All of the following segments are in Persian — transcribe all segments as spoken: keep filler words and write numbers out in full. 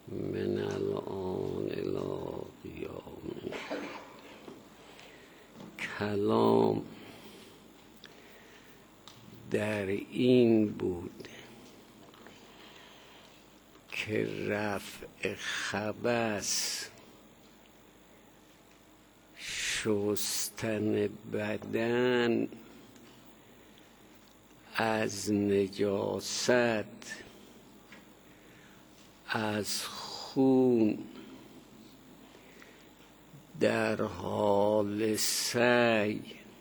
من الان الی قیام. کلام در این بود که رفع خبث، شستن بدن از نجاست، از خون در حال سعی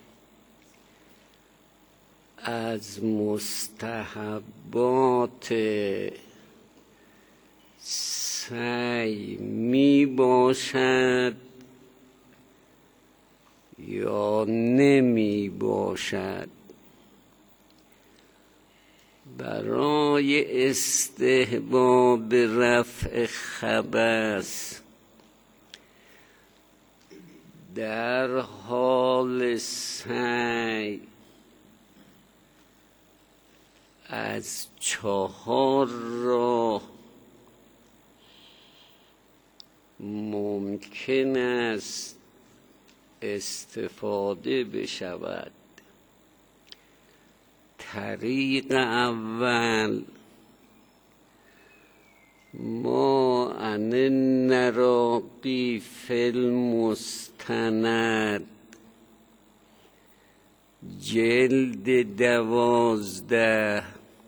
از مستحبات سعی می باشد یا نمی باشد. برای استحباب رفع خبث در حال سعی از چهار راه ممکن است استفاده بشود. طریق اول ما ان نراقی فی المستند، جلد دوازده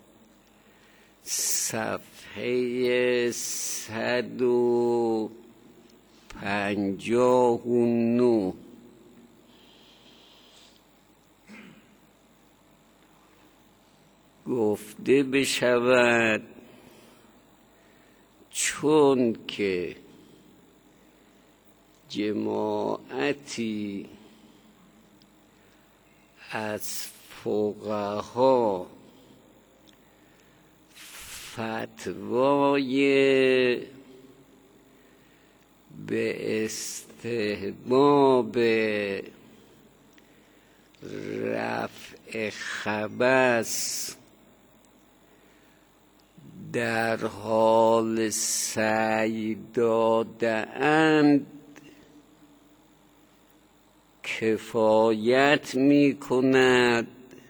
صفحه صد و پنجاه و نه گفته بشود چون که جماعتی از فقها فتوای به استحباب رفع خبث در حال سعی داده اند کفایت می کند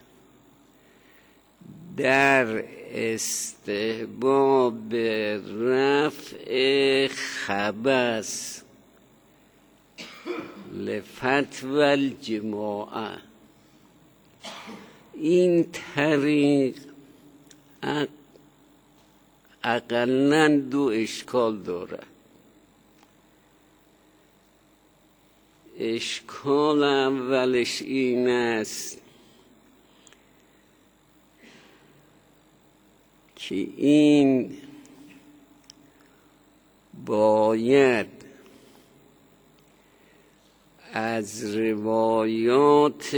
در استحباب رفع خبث لفتوی الجماعه. این طریق اقلاً دو اشکال دارد. اشکال اولش این است که این باید از روایات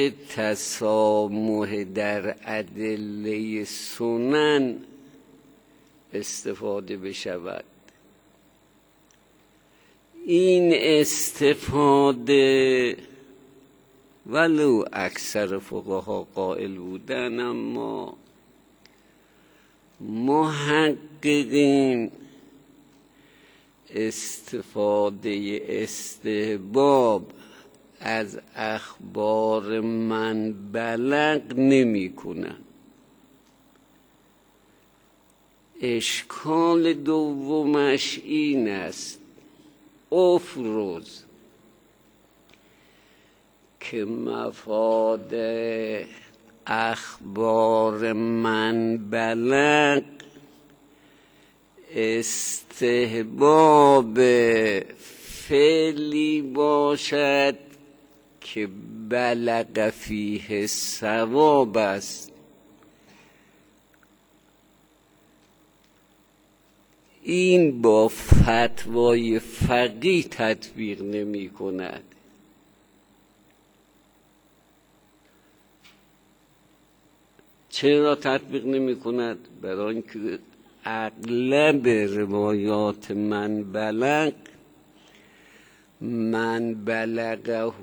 تسامح در ادله سنن استفاده بشود. این استفاده ولو اکثر فقها قائل بودن، اما محققین استفاده استحباب از اخبار من بلغ نمی کنند. اشکال دومش این است افروز که مفاد اخبار من بلغ استحباب فعلی باشد که بلغ فیه ثواب است. این با فتوای فقیه تطبیق نمی کند. چرا تطبیق نمی کند؟ برای اینکه اغلب روایات من بلغ من بلغه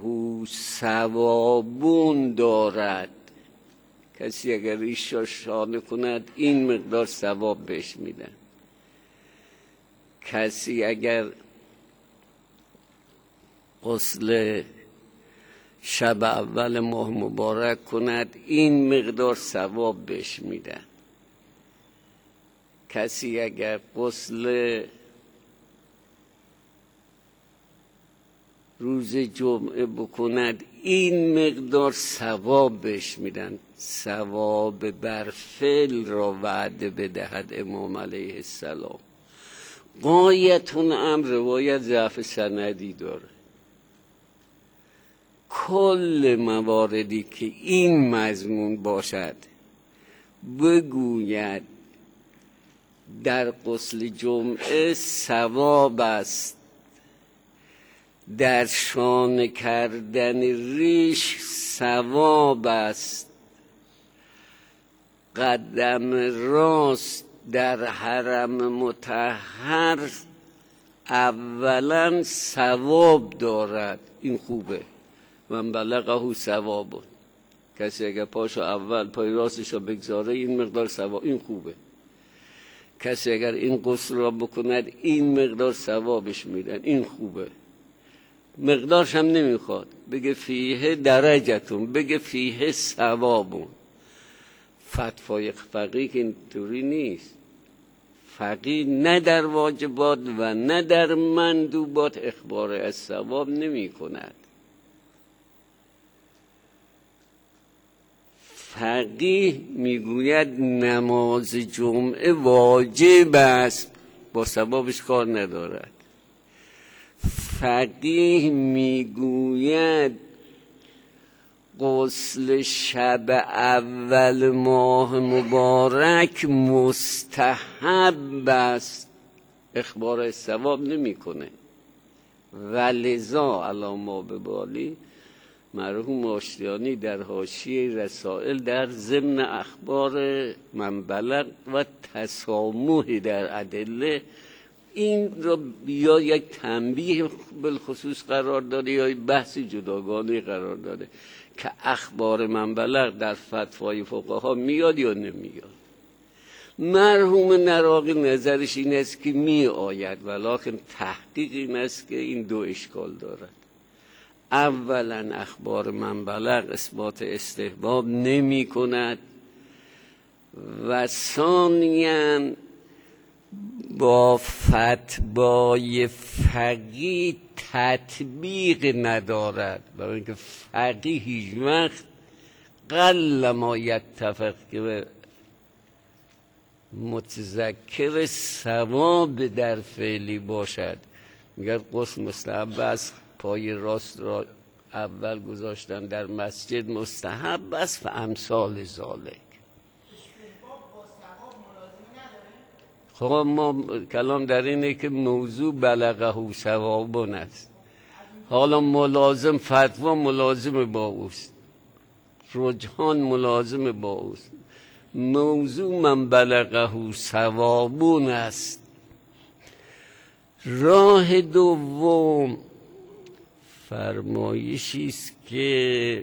ثوابون دارد. کسی اگر ایشا شانه کند این مقدار ثواب بهش میدن. کسی اگر غسل شب اول ماه مبارک کند این مقدار ثواب بهش میدن. کسی اگر غسل روز جمعه بکند این مقدار ثواب بهش میدن. ثواب بر فعل را وعده بدهد امام علیه السلام. غایتون امر روایت ضعف سندی داره. کل مواردی که این مضمون باشد بگوید در غسل جمعه ثواب است، در شانه کردن ریش ثواب است، قدم راست در حرم مطهر اولا ثواب دارد. این خوبه. من بلغه ثواب. کسی اگر پاشو اول پای راستش رو بگذاره این مقدار ثواب، این خوبه. کسی اگر این غسل را بکند این مقدار ثوابش میدن، این خوبه. مقدارش هم نمیخواد، بگه فیه درجتون، بگه فیه ثوابون. فتوای فقیه که اینطوری نیست. فقیه نه در واجبات و نه در مندوبات اخبار از ثواب نمی کند. فقیه میگوید نماز جمعه واجب است، با ثوابش کار ندارد. فقیه میگوید غسل شب اول ماه مبارک مستحب است، اخبار از ثواب نمیکنه. ولذا علی ما ببالی مرحوم آشتیانی در حاشیه رسائل در ضمن اخبار من بلغ و تسامح در ادله این را یا یک تنبیه بالخصوص قرار داده یا بحث جداگانه قرار داده که اخبار من بلغ در فتوای فقها میاد یا نمیاد. مرحوم نراقی نظرش این است که می آید، ولیکن تحقیق این است که این دو اشکال دارد. اولا اخبار من بلغ اثبات استحباب نمی کند و ثانیاً با فتوای فقیه تطبیق ندارد، برای اینکه فقیه هیچ وقت قل ما یتفق که متذکر ثواب در فعلی باشد. میگه غسل مستحب است، پای راست را اول گذاشتن در مسجد مستحب است و امثال ذالک. خب ما کلام در اینه که موضوع بلغه ثوابون است. حالا ملازم فتوا ملازم با اوست، رجحان ملازم با اوست. موضوع من بلغه ثوابون است. راه دوم فرمایشی است که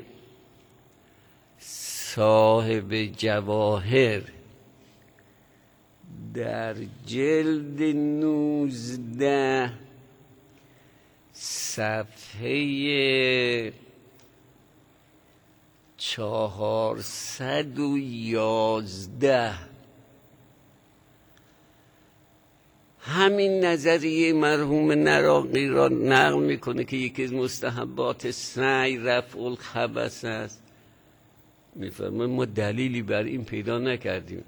صاحب جواهر در جلد نوزده صفحه چهارصد و یازده همین نظریه مرحوم نراقی را نقل میکنه که یکی از مستحبات سعی رفع الخبث است. میفرماید ما دلیلی بر این پیدا نکردیم.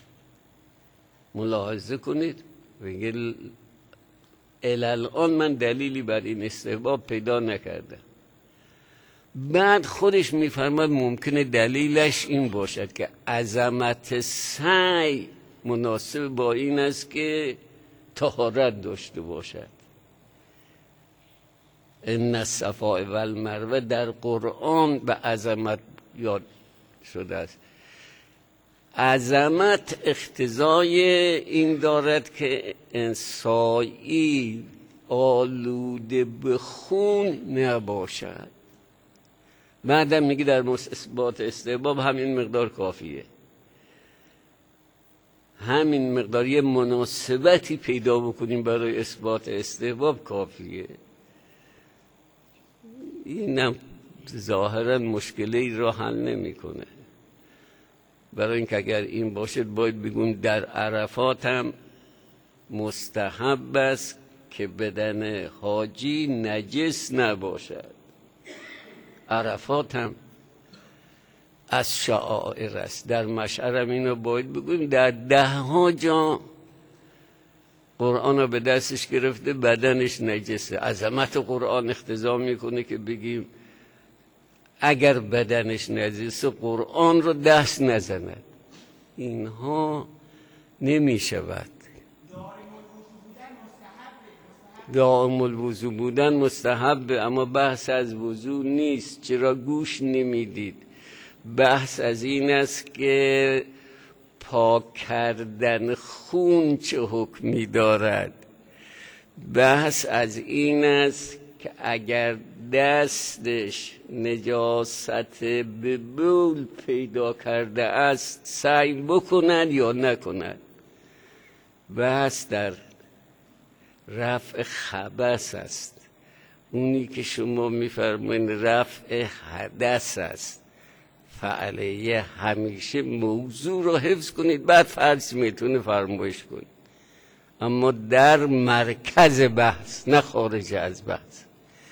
ملاحظه کنید، میگه الان من دلیلی بر این استحباب پیدا نکردم. بعد خودش میفرماید ممکنه دلیلش این باشد که عظمت سعی مناسب با این است که طهارت داشته باشد. ان الصفا والمروه در قرآن به عظمت یاد شده است. عظمت اقتضای این دارد که انسایی آلوده به خون نباشد. بعدم میگه در اثبات استحباب همین مقدار کافیه. همین مقدار یه مناسبتی پیدا بکنیم برای اثبات استحباب کافیه. اینم ظاهرا مشکلی را حل نمیکنه. برای اینکه اگر این باشد باید بگیم در عرفات هم مستحب است که بدن حاجی نجس نباشد. عرفات هم از شعائر است. در مشعر هم اینو باید بگویم. در ده ها جا قرآن رو به دستش گرفته بدنش نجسه. عظمت قرآن اقتضا میکنه که بگیم اگر بدنش نجسه قرآن رو دست نزند. اینها نمی شود. دائم الوضو بودن مستحبه، اما بحث از وضو نیست. چرا گوش نمیدید؟ بحث از این است که پاک کردن خون چه حکمی دارد. بحث از این است که اگر دستش نجاست به بول پیدا کرده است سعی بکند یا نکند. بحث در رفع خبث است. اونی که شما میفرمایید رفع حدث است. فعلیه همیشه موضوع رو حفظ کنید، بعد فرض میتونه فرمایش کنید، اما در مرکز بحث نه خارج از بحث.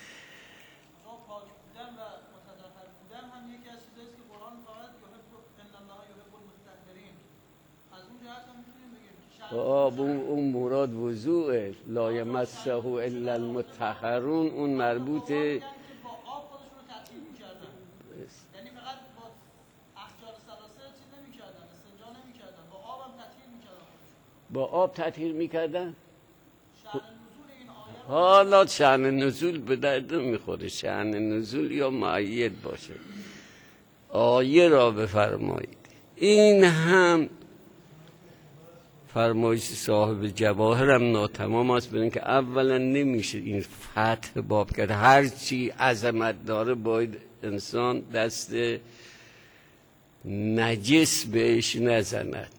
آب اون مراد وضوعه. لا یمسه الا المطهرون. اون مربوطه یعنی فقط با احجار ثلاثه چیز نمی‌کردن، استنجا نمی‌کردن، با آب هم تطهیر می‌کردن. با آب تطهیر می‌کردن؟ شأن نزول این آیه حالا شأن نزول به درد می‌خوره. شأن نزول یا معید باشه. آیه را بفرمایید. این هم فرمایش صاحب جواهر هم ناتمام است. ببینید که اولا نمیشه این فتح باب کرد. هر چی عظمت داره باید انسان دست نجس بهش نزند.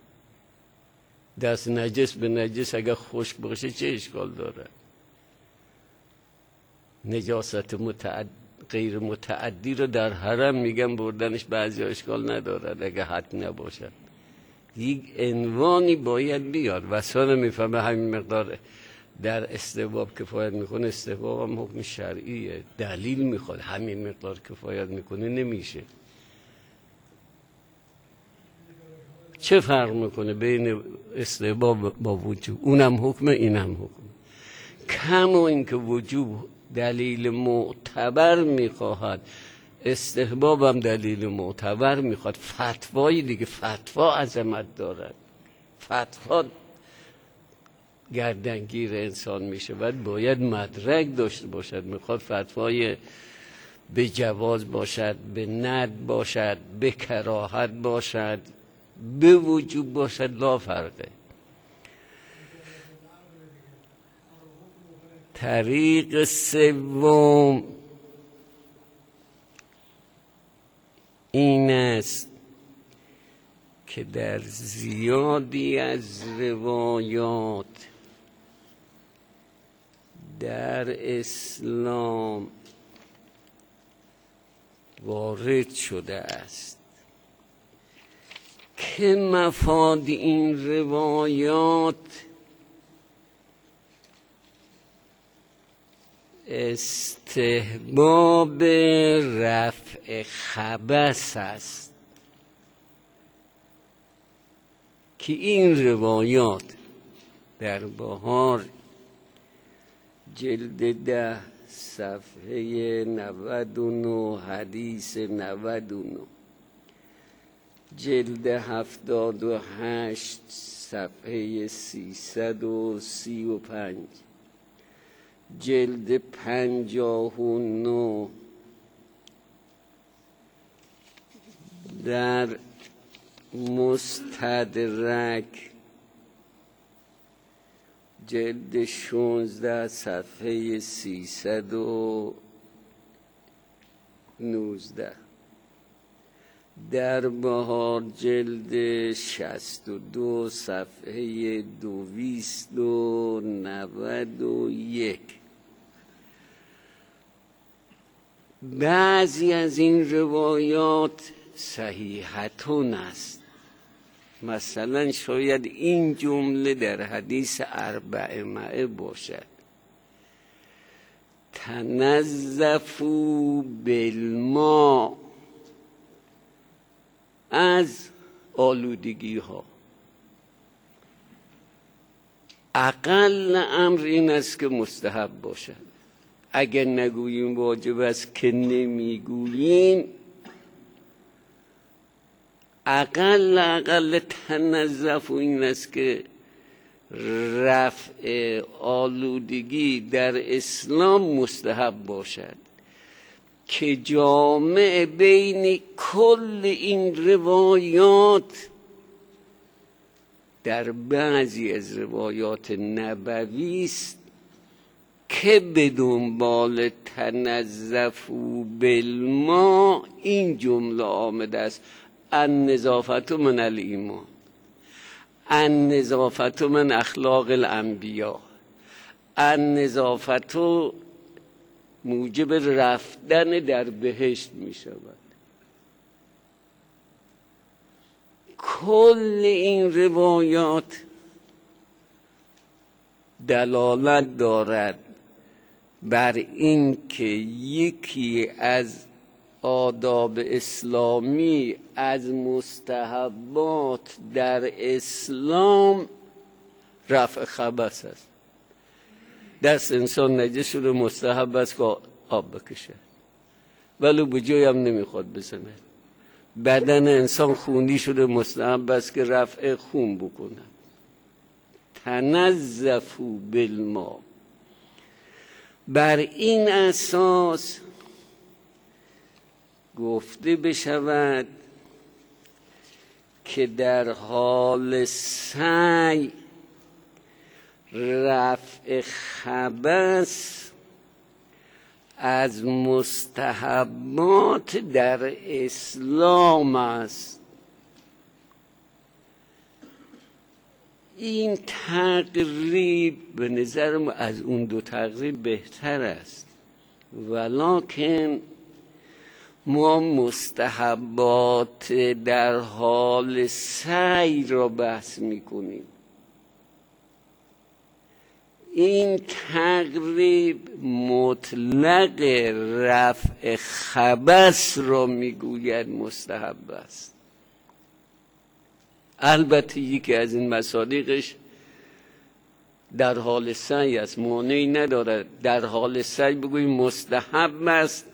دست نجس به نجس اگر خشک باشه چه اشکال داره؟ نجاست متعد... غیر متعدی رو در حرم میگن بردنش بعضی اشکال ندارد اگر حد نباشد. یک عنوانی باید بیاد. وسان میفهمه همین مقدار در استحباب کفایت میکنه. استحباب هم حکم شرعیه، دلیل میخواد. همین مقدار کفایت میکنه نمیشه. چه فرق میکنه بین استحباب با وجوب؟ اونم حکم اینم حکم. کما اینکه وجوب دلیل معتبر میخواهد، استحباب هم دلیل معتبر میخواد. فتوایی دیگه، فتوا عظمت دارد. فتوا گردنگیر انسان میشه و باید مدرک داشته باشد. میخواد فتوای به جواز باشد، به ند باشد، به کراهت باشد، به وجوب باشد، لا فرقه. طریق سوم این است که در زیادی از روایات در اسلام وارد شده است که مفاد این روایات استحباب رفع خبث است. که این روایات در بهار جلد ده صفحه نود و نه حدیث نود و نه، جلد هفتاد و هشت صفحه سیصد و سی و پنج، جلد پنجاه و نه در مستدرک جلد شانزده صفحه سیصد و نوزده، در بهار جلد شصت و دو صفحه دویست و نود و یک. بعضی از این روایات صحیحتون است. مثلا شاید این جمله در حدیث اربعمائه باشد: تنظفوا بالماء، از آلودگی ها. اقل امر این است که مستحب باشد. اگر نگوییم واجب است که نمیگوییم، اقل اقل تنظف این است که رفع آلودگی در اسلام مستحب باشد، که جامع بین کل این روایات در بعضی از روایات نبوی است که به دنبال تنظفوا بالماء این جمله آمده است: النظافت من الایمان، النظافت من اخلاق الانبیا، النظافت موجب رفتن در بهشت می شود. کل این روایات دلالت دارد بر این که یکی از آداب اسلامی، از مستحبات در اسلام، رفع خبث است. دست انسان نجس شده، مستحب است که آب بکشه، ولی به جای هم نمیخواد بزنه. بدن انسان خونی شده، مستحب است که رفع خون بکنه. تنظفوا بالماء. بر این اساس گفته بشود که در حال سعی رفع خبث از مستحبات در اسلام است. این تقریب به نظرم از اون دو تقریب بهتر است، ولکن ما مستحبات در حال سعی را بحث میکنیم. این تقریب مطلق رفع خبث را میگوید مستحب است. البته یکی از این مصادیقش در حال سعی است، مانعی ندارد در حال سعی بگوییم مستحب است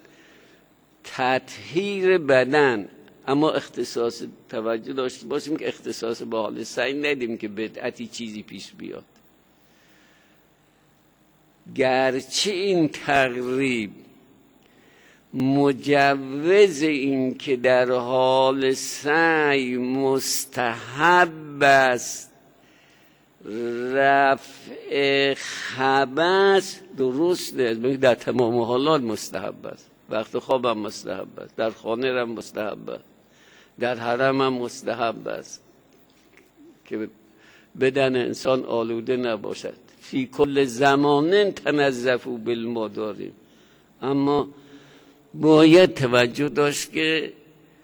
تطهیر بدن، اما اختصاص توجه داشته باشیم که اختصاص به حال سعی ندیم که بدعتی چیزی پیش بیاد. گرچه این تقریب مجوز این که در حال سعی مستحب است رفع خبث، درست است، در تمام حالات مستحب است. وقت خواب هم مستحب است، در خانه هم مستحب است، در حرم هم مستحب است که بدن انسان آلوده نباشد. فی کل زمان تنظفوا بالماء داریم، اما باید توجه داشت که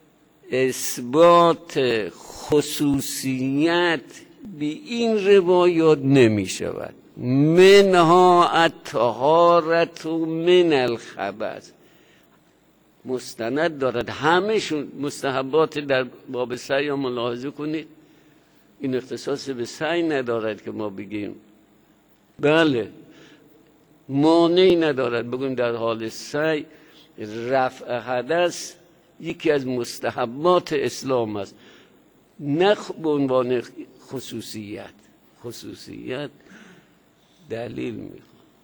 اثبات خصوصیت به این روایات نمی شود. منها الطهارة من الخبث مستند دارد. همهشون مستحبات در باب سعی ملاحظه کنید، این اختصاص به سعی ندارد که ما بگیم بله، مانعی ندارد بگویم در حال سعی رفع حدث یکی از مستحبات اسلام است، نه به عنوان خصوصیت. خصوصیت دلیل میخواد.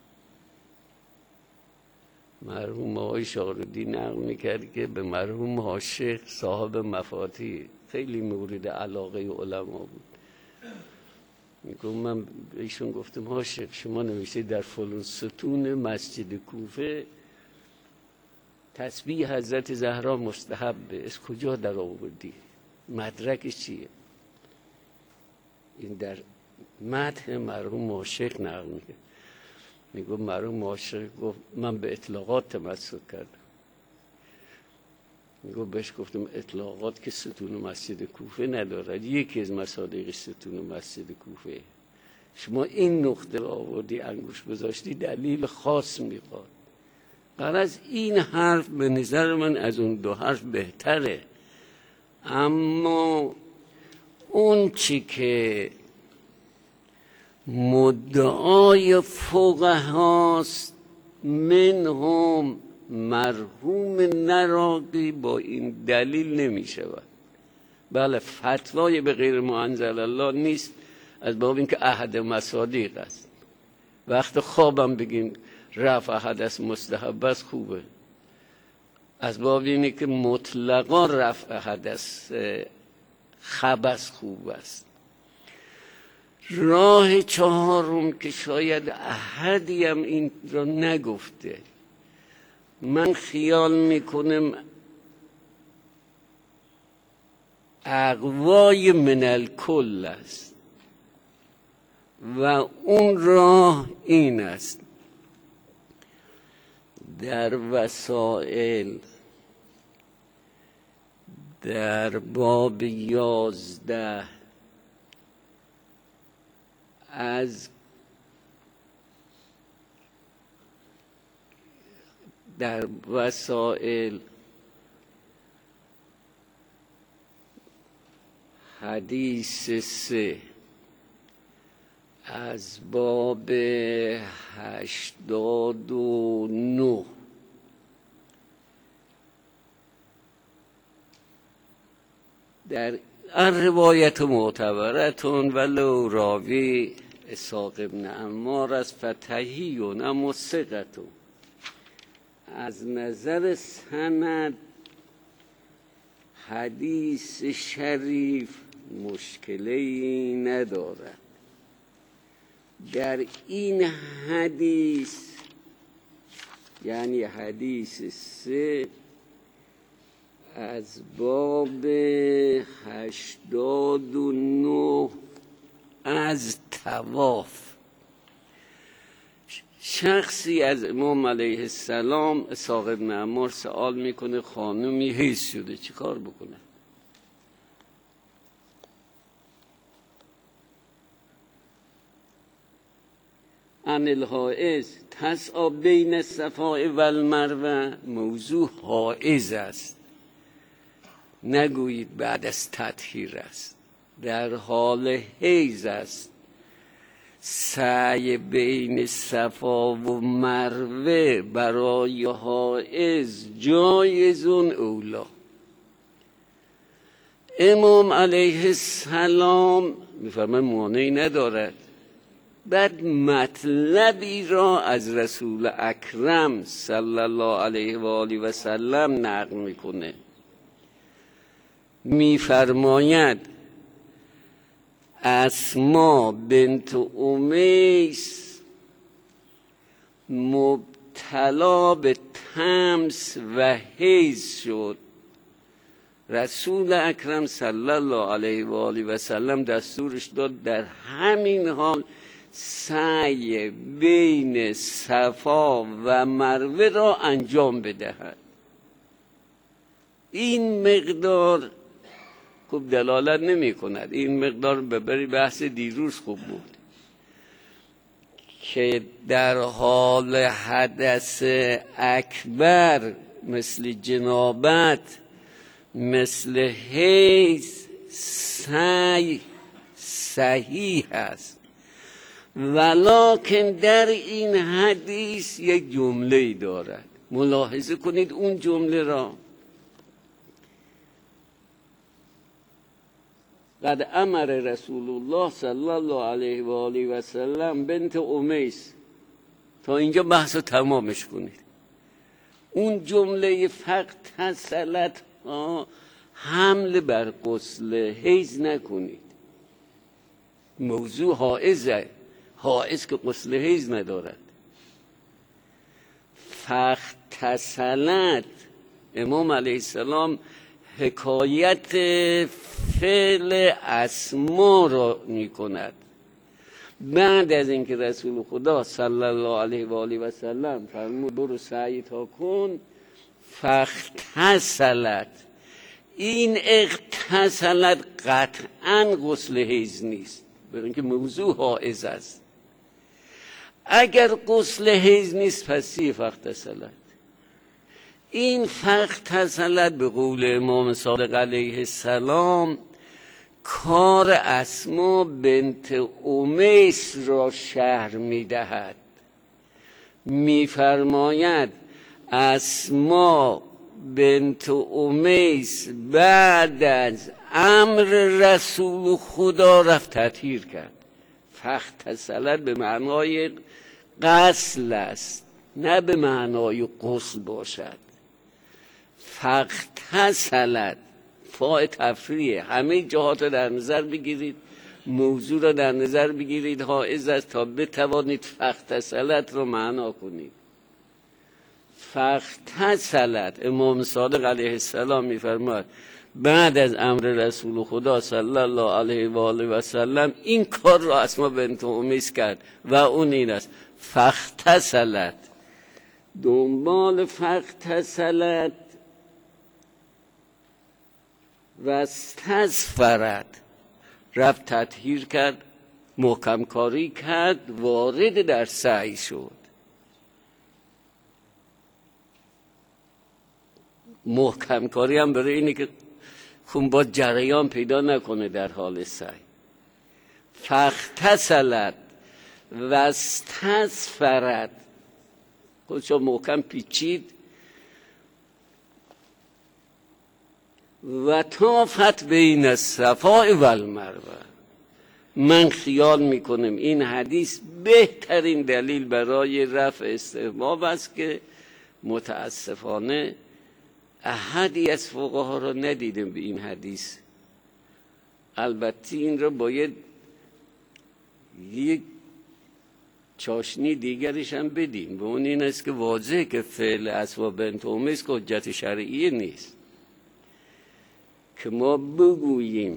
مرحوم آقای شاهرودی نقل میکرد که به مرحوم حاشق صاحب مفاتیح خیلی مورد علاقه علما بود. میگم من ایشون گفتم حاشق شما نوشته در فلان ستون مسجد کوفه تسبیح حضرت زهرا مستحبه، از کجا در آوردی؟ مدرکش چیه؟ این در مدح مرحوم عاشق نقل میگه، میگه مرحوم عاشق گفت من به اطلاقات تمسک کردم. میگه بهش گفتم اطلاقات که ستون مسجد کوفه ندارد، یکی از مصادیق ستون مسجد کوفه. شما این نقطه را آوردی انگوش گذاشتی، دلیل خاص میخواد. غرض این حرف به نظر من از اون دو حرف بهتره، اما اون چی که مدعای فقهاست منهم مرحوم نراقی با این دلیل نمی شود. بله فتوای به غیر ما انزل الله نیست، از باب اینکه احد مصادیق است. وقت خوابم بگیم رفع حدث مستحب است خوبه، از باب اینه که مطلقا رفع حدث خبث خوب است. راه چهارم که شاید احدی هم این را نگفته، من خیال میکنم اقوای من الکل است و اون راه این است: در وسائل در باب یازده از در وسائل حدیث سه از باب هشتاد و نه در الروایت معتبرتون ولو راوی اسحاق ابن عمار از فتحیون اما ثقتون، از نظر سند حدیث شریف مشکلی ندارد. در این حدیث یعنی حدیث سه از باب هشتاد و نه از طواف، شخصی از امام علیه السلام اسحاق ابن عمار سوال میکنه خانمی حیض شده چی کار بکنه؟ عن الحائض تسعی بین الصفا و المروه، موضوع حائض است، نگویید بعد از تطهیر است، در حال حیض است. سعی بین صفا و مروه برای حائض جایزون اولا. امام علیه السلام میفرماید مانعی ندارد. بعد مطلبی را از رسول اکرم صلی الله علیه و آله و سلم نقل میکنه، میفرماید اسما بنت امیس مبتلا به تمس و حیض شد. رسول اکرم صلی الله علیه و آله و سلم دستورش داد در همین حال سعی بین صفا و مروه را انجام بدهد. این مقدار خوب دلالت نمی کند، این مقدار ببری بحث دیروز خوب بود که در حال حدث اکبر مثل جنابت مثل حیض سعی صحیح است، ولکن در این حدیث یک جمله دارد. ملاحظه کنید اون جمله را: قد امر رسول الله صلی الله علیه و آله و سلم بنت امیس. تا اینجا بحث رو تمامش کنید. اون جمله فقط تسلط ها حمل بر غسل حیض نکنید. موضوع حائضه، حائض که غسل حیض ندارد. فقط اغتسلت، امام علیه السلام حکایت فعل اسما را می کند. بعد از اینکه رسول خدا صلی الله علیه و آله و سلم فرمود برو سعی تا کن، فاغتسلت، این اغتسلت قطعا غسل حیض نیست، برای اینکه موضوع حائض است. اگر غسل حیض نیست پس چیه فاغتسلت؟ این فاغتسلت به قول امام صادق علیه السلام کار اسما بنت امیس را شرح می‌دهد. می‌فرماید اسما بنت امیس بعد از امر رسول خدا رفت تطهیر کرد. فاغتسلت به معنای غسل است، نه به معنای غسل باشد. فاغتسلت فاء تفریه، همه جهات را در نظر بگیرید، موضوع را در نظر بگیرید، حائز است تا بتوانید فاغتسلت را معنا کنید. فاغتسلت، امام صادق علیه السلام می‌فرماید بعد از امر رسول خدا صلی الله علیه و آله و سلم این کار را اسما بنت امیس کرد و اون این است فاغتسلت. دنبال فاغتسلت و استظفرت، رفت تطهیر کرد، محکم کاری کرد، وارد در سعی شد. محکم کاری هم برای اینه که خون با جریان پیدا نکنه در حال سعی. فاغتسلت و استظفرت، خودشو محکم پیچید و طافت بین الصفا و المروه. من خیال میکنم این حدیث بهترین دلیل برای رفع استحباب است که متاسفانه احدی از فقها را ندیدم به این حدیث. البته این را باید یک چاشنی دیگرش هم بدیم، به اون این است که واضحه که فعل اسما بنت امیس که حجت شرعی نیست که ما بگوییم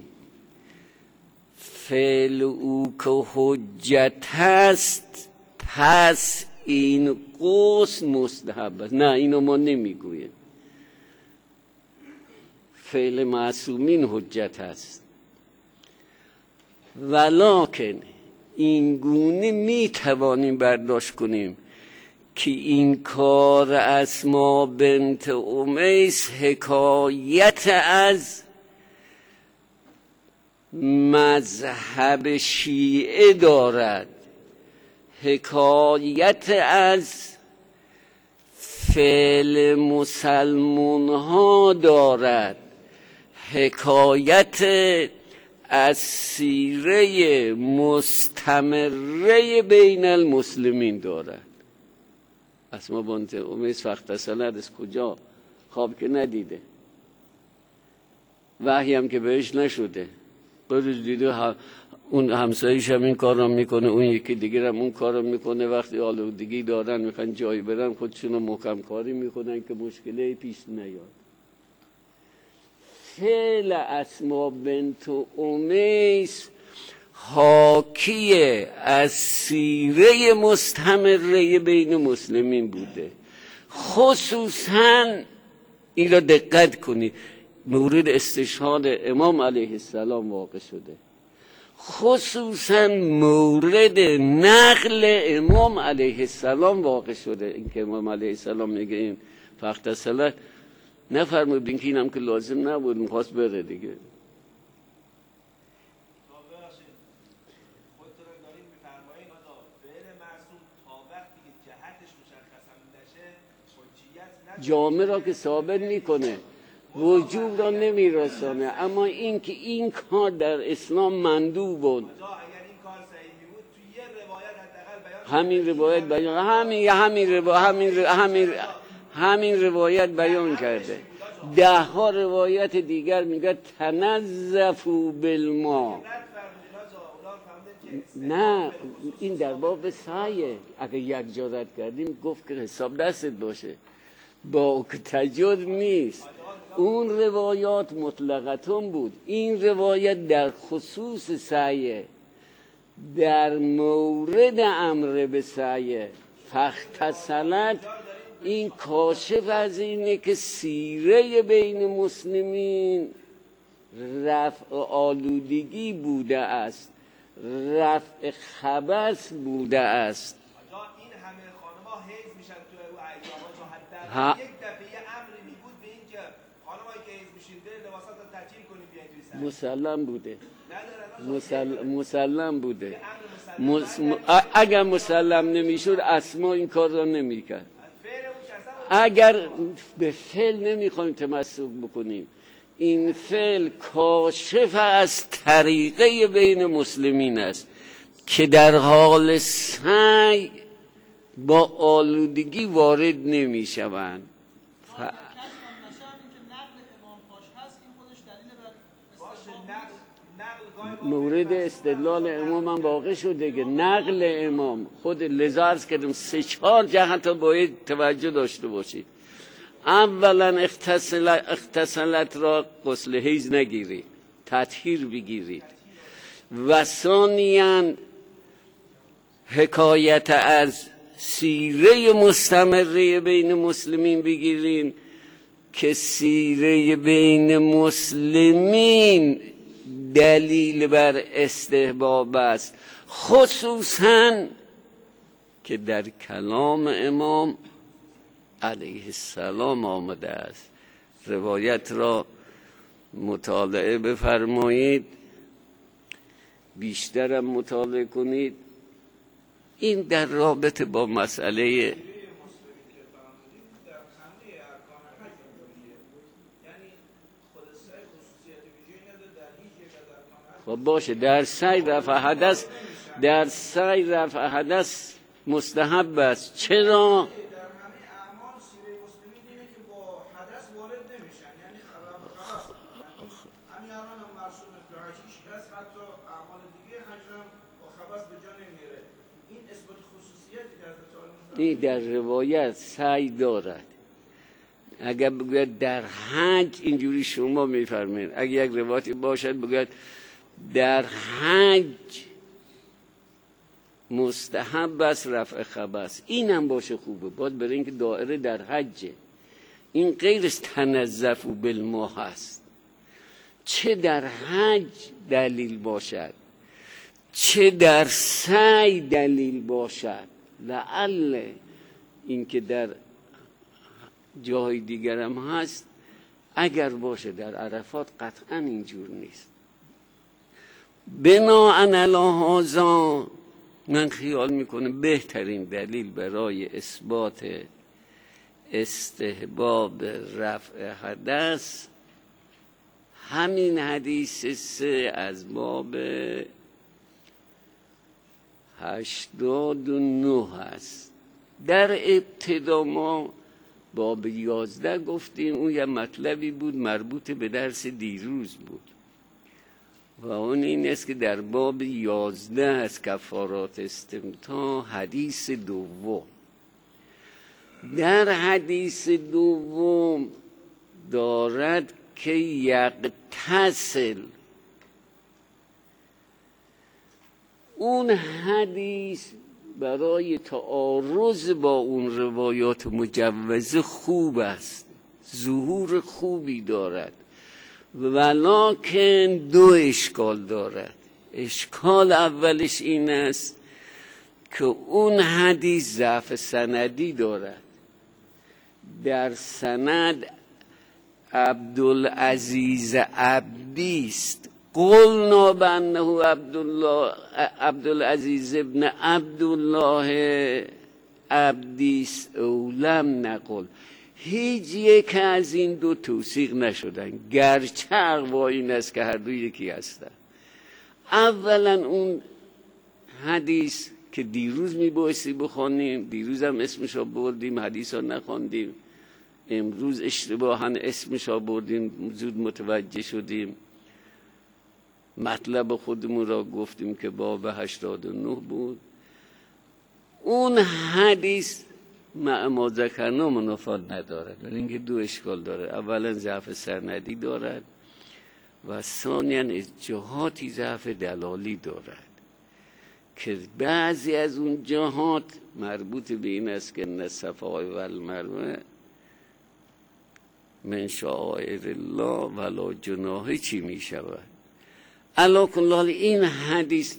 فعل او که حجت هست پس این غسل مستحب است. نه، اینو ما نمیگوییم. فعل معصومین حجت هست، ولکن این گونه می توانیم برداشت کنیم که این کار اسما بنت امیس حکایت از مذهب شیعه دارد، حکایت از فعل مسلمان ها دارد، حکایت از سیره مستمره بین المسلمین دارد. اسما بنت امیس فاغتسلت از کجا؟ خواب که ندیده، وحی هم که بهش نشده، بروز دیده هم اون همسایش هم این کار رو میکنه، اون یکی دیگر هم اون کار رو میکنه. وقتی آلودگی دارن میخوان جایی برن خودشون رو محکم کاری میکنن که مشکلی پیش نیاد. فعل اسما بنت امیس حاکیه از سیره مستمره بین مسلمین بوده. خصوصا این را دقت کنید، مورد استشهاد امام علیه السلام واقع شده، خصوصا مورد نقل امام علیه السلام واقع شده. این که امام علیه السلام میگه این فاغتسلت، نفرمود این که اینم که لازم نبود، میخواست بره دیگه. جامعه را که ثابت میکنه وجوب را نمیرسانه، اما این که این کار در اسلام مندوب بود، همین روایت بیان همین همین روایت همین همین همین روایت بیان کرده. ده ها روایت دیگر میگه تنظفوا بالماء. نه، این در باب سعیه. اگه یک جا رد کردیم گفت که حساب دستت باشه. با تجد نیست. اون روایات مطلقتون بود، این روایت در خصوص سعیه، در مورد امر به سعیه. فاختصلت این کاشف از اینه که سیره بین مسلمین رفع آلودگی بوده است، رفع خبث بوده است. این همه خانم‌ها حیض میشن تو ایام تا حتی یک دفعه امری می بود به اینکه خانمایی که حیض میشین لباسات رو تعطیل کنید بیاید توی سر. مسلم بوده، مسلم, مسلم بوده. مس... اگر مسلم نمیشد اسما این کار را نمیکرد. اگر به فعل نمیخوایم تمسک بکنیم، این فعل کاشف از طریقه بین مسلمین است که در حال سعی با آلودگی وارد نمی شوند. ف... مورد استدلال امام هم واقع شده که نقل امام خود لذارز کردم سه چهار جهت باید توجه داشته باشید. اولا اغتسلت را غسل حیض نگیرید، تطهیر بگیرید. و ثانیاً حکایت از سیره مستمره بین مسلمین بگیرید که سیره بین مسلمین دلیل بر استحباب است، خصوصاً که در کلام امام علیه السلام آمده است. روایت را مطالعه بفرمایید، بیشترم مطالعه کنید. این در رابطه با مسئله خب باشه، در سعی رفع حدث، در سعی رفع حدث مستحب است. چرا؟ این در روایت سعی دارد. اگر بگوید در حج، اینجوری شما میفرمایید، اگر یک روایتی باشد بگوید در حج مستحب است رفع خبث، این هم باشه خوبه، باید برای اینکه دائره در حجه. این غیر از تنظف و بالماء هست. چه در حج دلیل باشد، چه در سعی دلیل باشد. لعل این که در جای دیگرم هست، اگر باشه در عرفات قطعا اینجور نیست. بناءً علی هذا من خیال میکنم بهترین دلیل برای اثبات استحباب رفع حدث همین حدیث سه از باب هشتاد و نه هست. در ابتدا ما باب یازده گفتیم، اون یه مطلبی بود مربوط به درس دیروز بود و اون این است که در باب یازده از کفارات استمتاع حدیث دوم، در حدیث دوم دارد که یغتسل. اون حدیث برای تعارض با اون روایات مجوزه خوب است، ظهور خوبی دارد، ولکن دو اشکال دارد. اشکال اولش این است که اون حدیث ضعف سندی دارد. در سند عبدالعزیز عبدی است. قلنا بانه عبدالله عبدالعزیز ابن عبدالله عبدی است او لم نقل. هیچ یک از این دو توثیق نشدن، گرچه اقوا این است که هر دو یکی هستن. اولا اون حدیث که دیروز میبایستی بخونیم، دیروز هم اسمش رو بردیم، حدیث رو نخوندیم، امروز اشتباها اسمش رو بردیم، زود متوجه شدیم، مطلب خودمون را گفتیم که باب هشتاد و نه بود. اون حدیث مع ما ذکرنا منافات ندارد، ولی اینکه دو اشکال داره. اولا ضعف سندی دارد و ثانیا جهاتی ضعف دلالی دارد که بعضی از اون جهات مربوط به این است که ان الصفا و المروه من شعائر الله ولا جناح چی می شود. علی کل حال این حدیث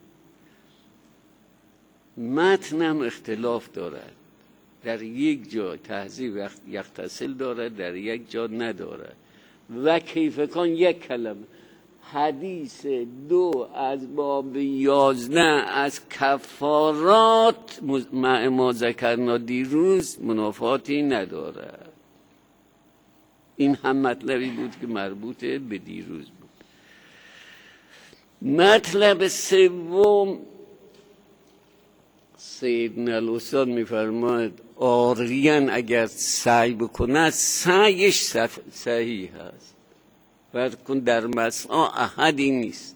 متن هم اختلاف دارد، در یک جا تهذیب یغتسل دارد، در یک جا ندارد. و کیف کان یک کلمه. حدیث دو از باب یازده از کفارات مع ما ذکرنا دیروز منافاتی ندارد. این هم مطلبی بود که مربوط به دیروز بود. مطلب سوم سیدنا الاستاد میفرماید آریان اگر سعی بکنه سعیش صحیح هست. فرض کن در مسعی احدی نیست،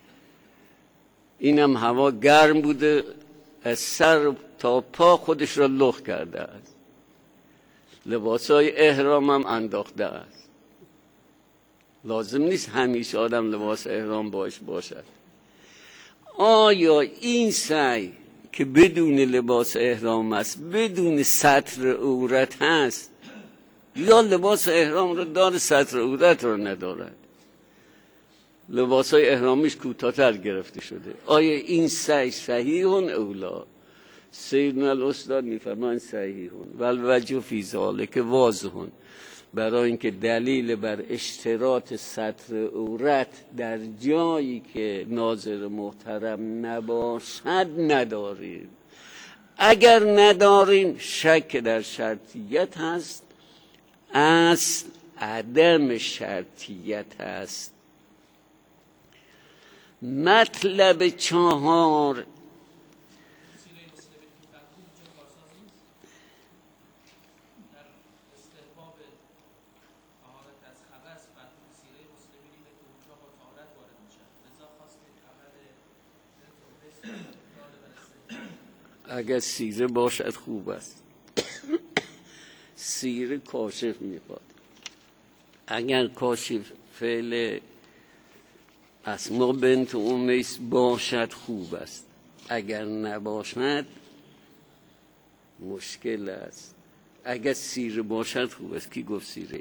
اینم هوا گرم بوده، از سر تا پا خودش را لخ کرده است، لباسای احرام هم انداخته است. لازم نیست همیشه آدم لباس احرام باش باشد. آیا این سعی که بدون لباس احرام است، بدون ستر عورت هست، یا لباس احرام رو داره ستر عورت رو ندارد، لباس های احرامیش کوتاه‌تر گرفته شده، آیا این سعی صحیحون اولا؟ سیدنا الاستاد میفرمان صحیحون والوجه فی ذلک واضحون، برای اینکه دلیل بر اشتراط ستر عورت در جایی که ناظر محترم نباشد نداریم. اگر نداریم شک در شرطیت هست، اصل عدم شرطیت هست. مطلب چهار اگر سیره باشد خوب است. سیره کاشف میخواد. اگر کاشف فعل اسما بنت امیس باشد خوب است، اگر نباشد مشکل است. اگر سیره باشد خوب است. کی گفت سیره؟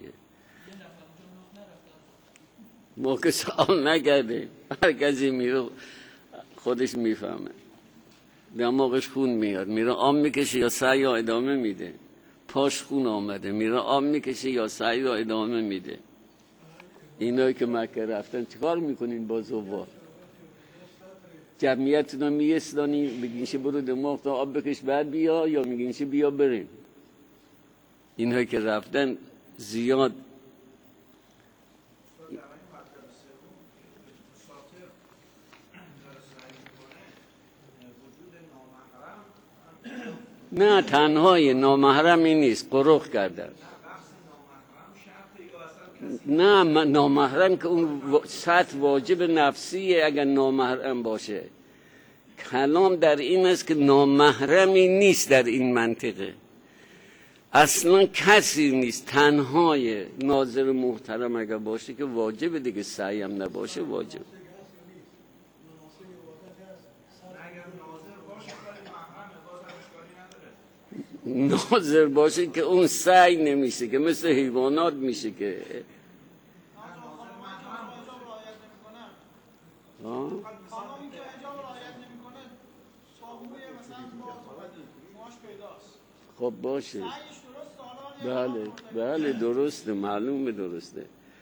ما که سوال نکردیم، هر کسی میره خودش میفهمه، دماغش خون میاد، میره آم میکشه یا سعی یا ادامه میده. پاش خون آمده، میره آم میکشه یا سعی یا ادامه میده. اینایی که مکه رفتن چیکار میکنین با زوار؟ جمعیتون رو میستانی بگینشه برو دماغ تا آب بکش بعد بیا، یا میگینشه بیا بریم؟ اینایی که رفتن زیاد نه تنهای نامحرمی نیست، قروخ کردن. نه نامحرم که اون سطح واجب نفسیه اگر نامحرم باشه. کلام در این است که نامحرمی نیست در این منطقه، اصلا کسی نیست، تنهای ناظر محترم اگر باشه که واجب دیگه، سعی هم نباشه واجب. ناظر باشه که اون سعی نمیشه، که مثل حیوانات میشه که خب باشه. بله بله درسته، معلومه درسته.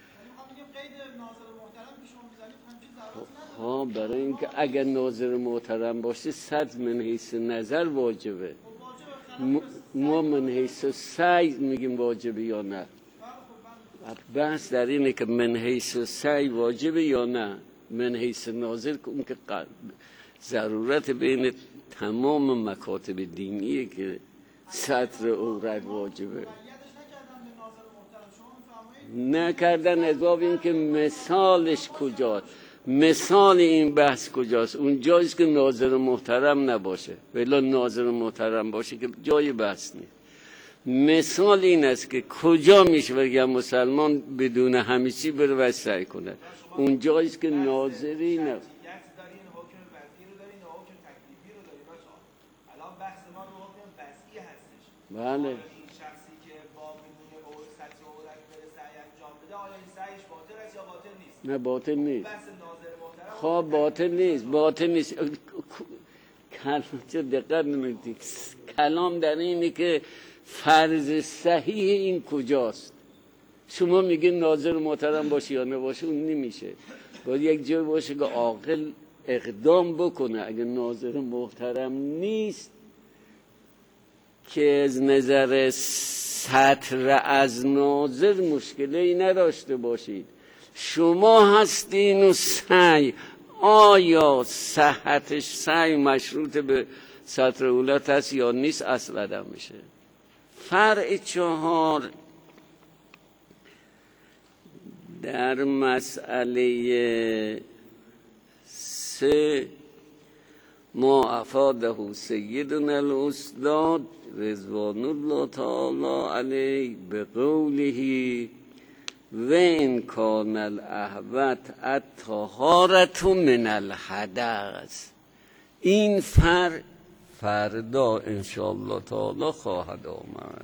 ها برای اینکه اگر ناظر محترم باشه صد من حیث نظر واجبه، ما من حیث سعی میگیم واجبه یا نه. بحث در اینه که من حیث سعی واجبه یا نه. من حیث ناظر که اون که ضرورت بین تمام مکاتب دینیه که ستر عورت واجبه. نکردن از باب این که مثالش کجاست. مثال این بحث کجاست؟ اون جاییست که ناظر محترم نباشه، ولی ناظر محترم باشه که جای بحث نیست. مثال این است که کجا میشه بگم مسلمان بدون همه چی بره و سعی کنه، اون جاییست که ناظری نه. بله. این شخصی که با بدون او سطح عورت بره سعی انجام بده، آیا این سعیش باطل است یا باطل نیست؟ نه باطل نیست. بحث ناظر محترم خب باطل نیست، باطل نیست. کلام چه دقت نمیدید. کلام در اینه که فرض صحیح این کجاست. شما میگین ناظر محترم باشه یا نباشه، اون نمیشه. باید یک جای باشه که عاقل اقدام بکنه. اگه ناظر محترم نیست که از نظر سطر از ناظر مشکلی نداشته باشید، شما هستین و سعی، آیا صحتش سعی مشروط به سطر اولت هست یا نیست اصلا میشه. فرع چهار در مسئله سه ما افاده سیدنا الاستاد رضوان الله تعالی علیه به قوله و ان کان الاحوط الطهارة من الحدث. این فرع فردا انشاءالله تعالی خواهد آمد.